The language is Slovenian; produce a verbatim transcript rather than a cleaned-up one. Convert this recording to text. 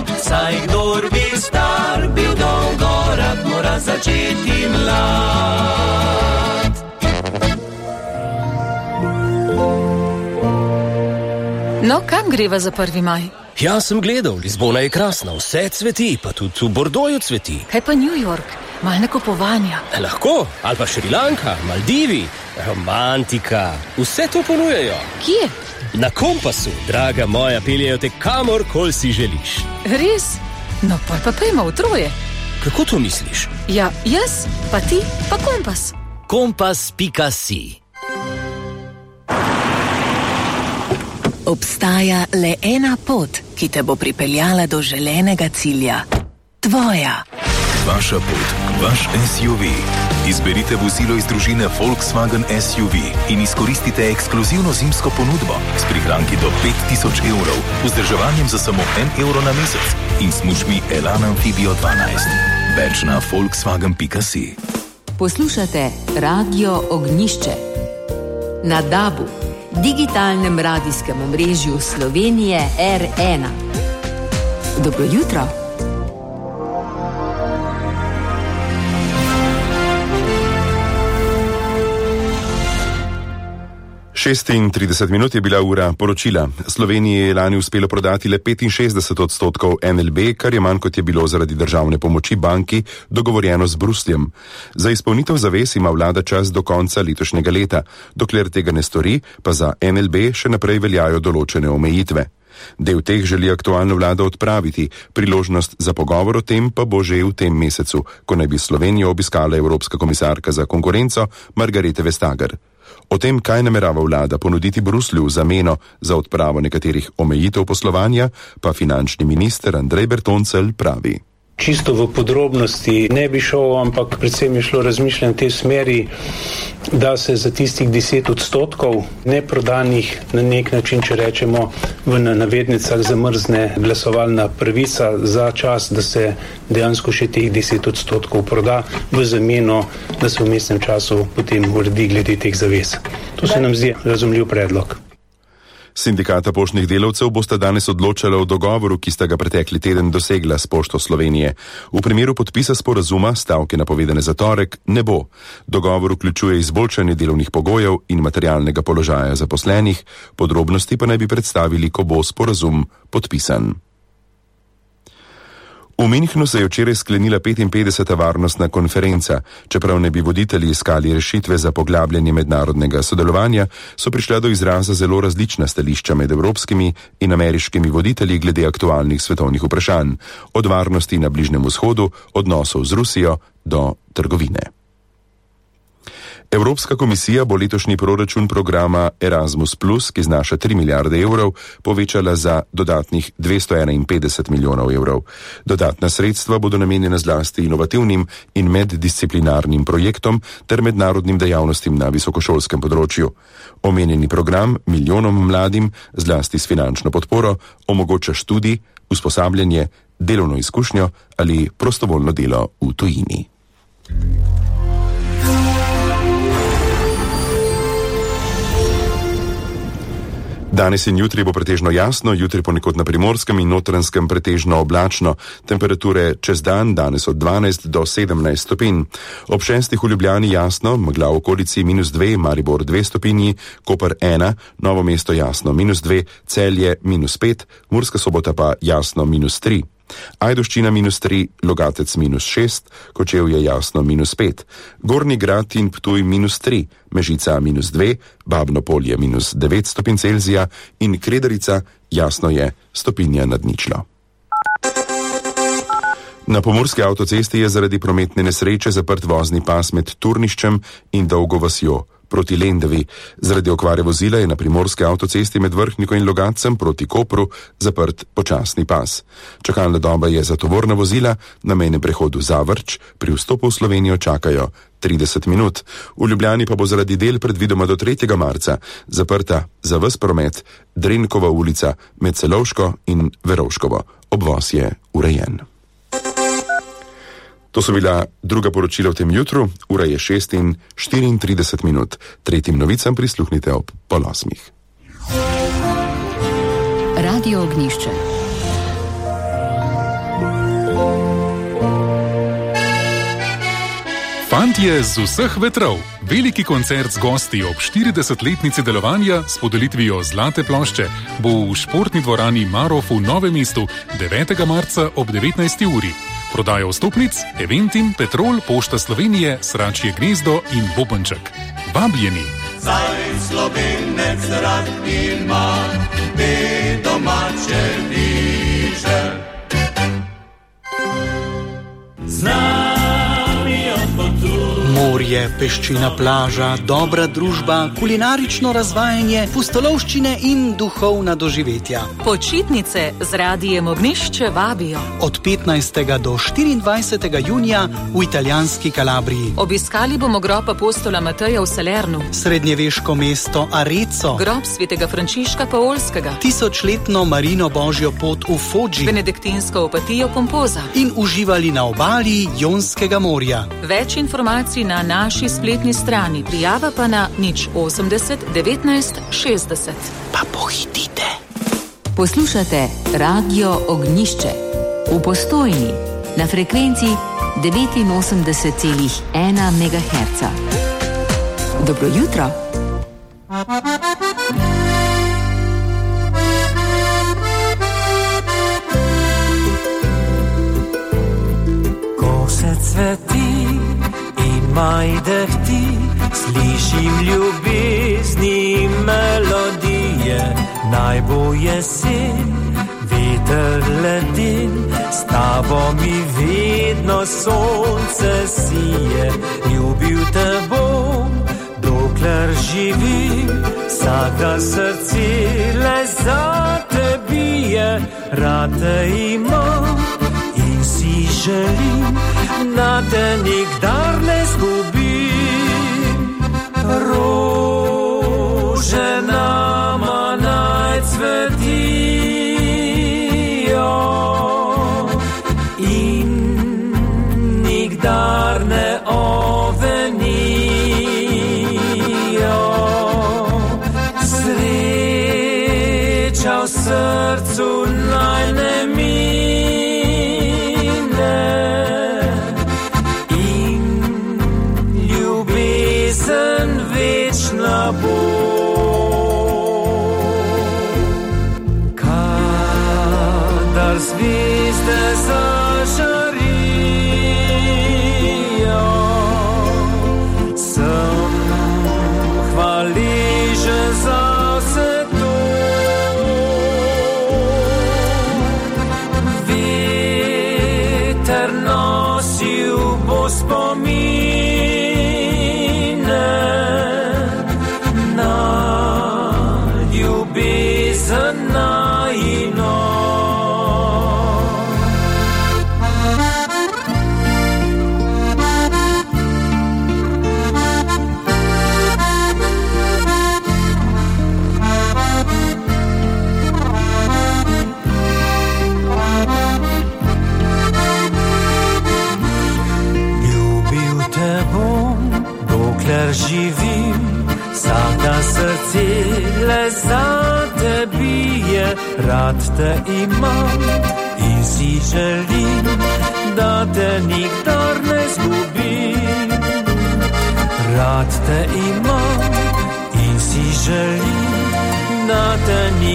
saj kdor bi star bil dolgo rad, mora začeti mlad. No, kam greva za prvi maj? Ja, sem gledal, Lizbona je krasna, vse cveti, pa tudi v Bordoju cveti. Kaj pa New York? Mal nakupovanja. Lahko, ali pa Šrilanka, Maldivi, romantika, vse to ponujejo. Kje? Na Kompasu, draga moja, peljejo te kamorkoli si želiš. Res? No, pa pa pojmo v troje. Kako to misliš? Ja, jaz, pa ti, pa Kompas. Kompas pika si. Obstaja le ena pot, ki te bo pripeljala do želenega cilja. Tvoja. Vaša pot, vaš S U V. Izberite vozilo iz družine Volkswagen S U V in izkoristite ekskluzivno zimsko ponudbo s prihranki do pet tisoč evrov, vzdrževanjem za samo en evro na mesec in smučmi Elan Amphibio dvanajst. Več na volkswagen pika si. Poslušate Radio Ognjišče. Na DAB-u, digitalnem radijskem omrežju Slovenije R ena. Dobro jutro. šestintrideset minut je bila ura poročila. Sloveniji je lani uspelo prodati le petinšestdeset odstotkov N L B, kar je manj kot je bilo zaradi državne pomoči banki dogovorjeno z Brusljem. Za izpolnitev zavez ima vlada čas do konca letošnjega leta. Dokler tega ne stori, pa za N L B še naprej veljajo določene omejitve. Del teh želi aktualna vlada odpraviti, priložnost za pogovor o tem pa bo že v tem mesecu, ko naj bi Slovenijo obiskala Evropska komisarka za konkurenco Margarete Vestager. O tem, kaj namerava vlada ponuditi Bruslju v zameno za odpravo nekaterih omejitev poslovanja, pa finančni minister Andrej Bertoncelj pravi. Čisto v podrobnosti ne bi šel, ampak predvsem je šlo razmišljanje v tej smeri, da se za tistih deset odstotkov neprodanih na nek način, če rečemo, v navednicah zamrzne glasovalna pravica za čas, da se dejansko še teh deset odstotkov proda v zameno, da se v mestnem času potem uredi glede teh zavez. To se nam zdi razumljiv predlog. Sindikata poštnih delavcev bosta danes odločala o dogovoru, ki sta ga pretekli teden dosegla s Pošto Slovenije. V primeru podpisa sporazuma stavke napovedane za torek ne bo. Dogovor vključuje izboljšanje delovnih pogojev in materialnega položaja zaposlenih, podrobnosti pa naj bi predstavili, ko bo sporazum podpisan. V Minhnu se je včeraj sklenila petinpetdeseta varnostna konferenca. Čeprav ne bi voditelji iskali rešitve za poglabljanje mednarodnega sodelovanja, so prišla do izraza zelo različna stališča med evropskimi in ameriškimi voditelji glede aktualnih svetovnih vprašanj, od varnosti na Bližnjem vzhodu, odnosov z Rusijo do trgovine. Evropska komisija bo letošnji proračun programa Erasmus plus, ki znaša tri milijarde evrov, povečala za dodatnih dvesto enainpetdeset milijonov evrov. Dodatna sredstva bodo namenjena zlasti inovativnim in meddisciplinarnim projektom ter mednarodnim dejavnostim na visokošolskem področju. Omenjeni program milijonom mladim, zlasti s finančno podporo, omogoča študij, usposabljanje, delovno izkušnjo ali prostovoljno delo v tujini. Danes in jutri bo pretežno jasno, jutri ponekod na Primorskem in Notranjskem pretežno oblačno. Temperature čez dan danes od dvanajst do sedemnajst stopinj. Ob šestih v Ljubljani jasno, megla v okolici minus dve, Maribor dve stopinji, Koper ena, Novo mesto jasno minus dve, Celje minus pet, Murska Sobota pa jasno minus tri. Ajdovščina minus tri, Logatec minus šest, Kočevje jasno minus pet, Gornji Grad in Ptuj minus tri, Mežica minus dve, Babno Polje minus devet stopinj Celzija in Kredarica jasno je stopinja nad ničlo. Na pomurski avtocesti je zaradi prometne nesreče zaprt vozni pas med Turniščem in Dolgo vasjo proti Lendavi. Zaradi okvare vozila je na primorski avtocesti med Vrhniko in Logatcem proti Kopru zaprt počasni pas. Čakalna doba je za tovorna vozila na mejnem prehodu Zavrč, pri vstopu v Slovenijo čakajo trideset minut. V Ljubljani pa bo zaradi del predvidoma do tretjega marca zaprta za ves promet Drenkova ulica med Celovško in Verovškovo. Obvoz je urejen. To so bila druga poročila v tem jutru, ura je šest in štiriintrideset minut. Tretjim novicam prisluhnite ob pol osmih. Radio Ognjišče. Petje z vseh vetrov. Veliki koncert z gosti ob štiridesetletnici delovanja s podelitvijo Zlate plošče bo v športni dvorani Marof v Novem mestu devetega marca ob devetnajsti uri. Prodaja vstopnic Eventim, Petrol, Pošta Slovenije, Sračje gnezdo in Bobanček. Vabljeni! Saj Slovenec rad ima te domače viže. Morje, peščina plaža, dobra družba, kulinarično razvajanje, pustolovščine in duhovna doživetja. Počitnice z Radijem Ognjišče vabijo. Od petnajstega do štiriindvajsetega junija v italijanski Kalabriji. Obiskali bomo grob apostola Mateja v Salernu, srednjeveško mesto Arezzo, grob svetega Frančiška Paolskega, tisočletno Marino Božjo pot v Foggi, benediktinsko opatijo Pompoza in uživali na obali Jonskega morja. Več informacij na naši spletni strani, prijava pa na nič osemdeset devetnajst šestdeset. Pa pohitite. Poslušate Radio Ognjišče v Postojni na frekvenci devetinosemdeset celih ena megaherca. Dobro jutro. Ko se cveti maj dehti, slišim ljubezni melodije. Naj bo jesen, veter leden, s tabo mi vedno sonce sije. Ljubil te bom, dokler živim, vsaka srce le za te bije. Rad te imam in si želim, da te nikdar ne zgubim. Rože nama naj cvetijo in nikdar ne ovenijo. Sreča v srcu naj ne mine večna bo. Kadar zvezde zažarijo, sem hvaležen za vse to. Veter nosil bo spomin živim, vsaka srce le za te bije. Rad te imam in si želim, da te nikdar ne zgubim. Rad te imam in si želim, da te nikdar